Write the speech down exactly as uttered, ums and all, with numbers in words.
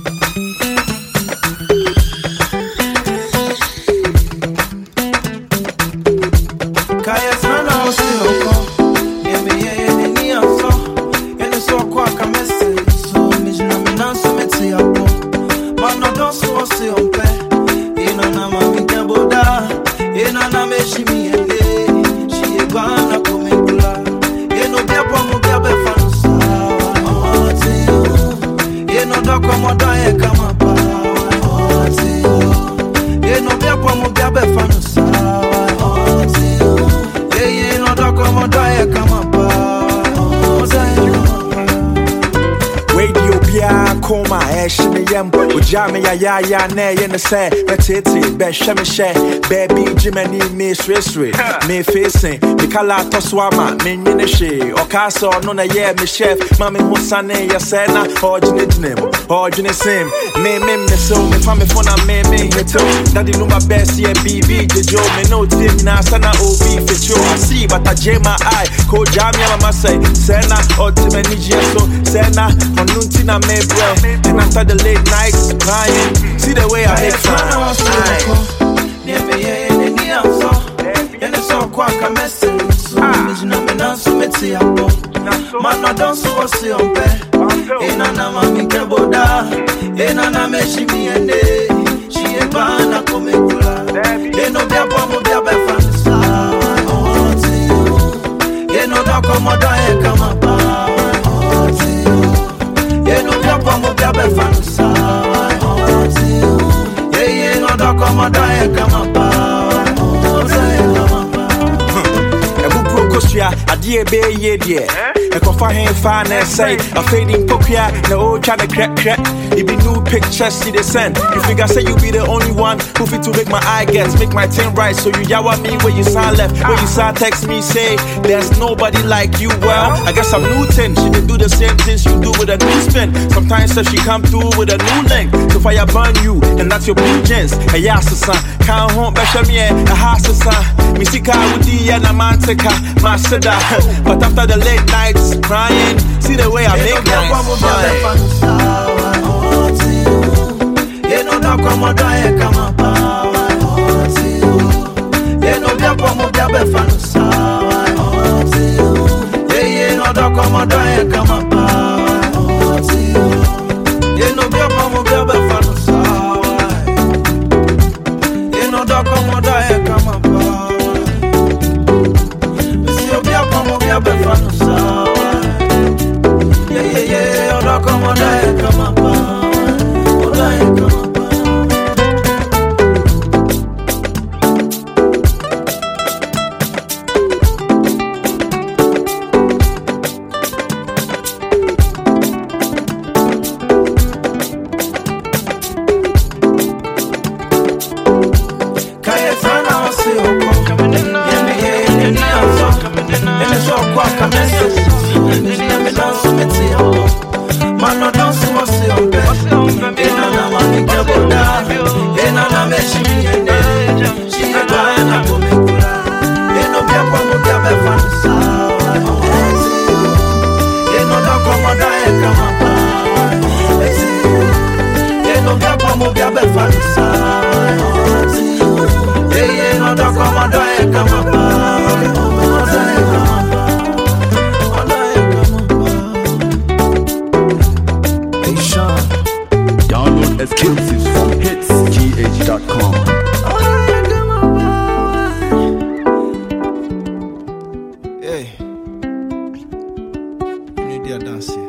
Jam ya ya ya ne ye ne say betete be hwe me hye baby jimani me sweswe me facing me kala toswama me nyine hwe okaso no na ye me chef mama ho sane ya say na ojine jinem ojine sim me me me so me fa me phone me me meto daddy no my best ye bb jejo me no team na sana obi fecho I see but I jam my eye ko jam ya mama say say na ojimani jeso say na onunti na me bro and after the late nights crying, see the way I make fun. Never yeah, and the answer. And it's all quite a message. So, I'm not so messy. Man, I don't so what's on bed. And I'm a Mikaboda. And I'm a Shimi and day. She ain't bad, I come in. They know they're bomb of their best friends. Oh, you. You know, they'll come out and come up. Oh, you. You know, they're bomb of their best friends. Come on, die, come on, I dear be ye dear. I can find him fine and say, a fading pokia, the old China crack crack. It be new pictures, see the send. You figure say you be the only one who fit to make my eye gets, make my team right. So you yawa me where you sound left, where you sound text me, say, there's nobody like you. Well, I guess I'm Newton. She did do the same things you do with a new spin. Sometimes so she come through with a new link. So fire burn you, and that's your blue jeans. A yasa son, can't home, Beshamie, a house son. Misika with the Anamantica, Master. But after the late nights crying, see the way I make nights fine. You know that come on, die, come on, you know that come on, die, fan yeah, you know that come on, die, come on, you know that come on, die, fan you know that come on, die, come on. Yeah, yeah, yeah, oh, come on, die, come on, oh, die, come on. Download exclusives from hits g h dot com. Hey, you need to dance.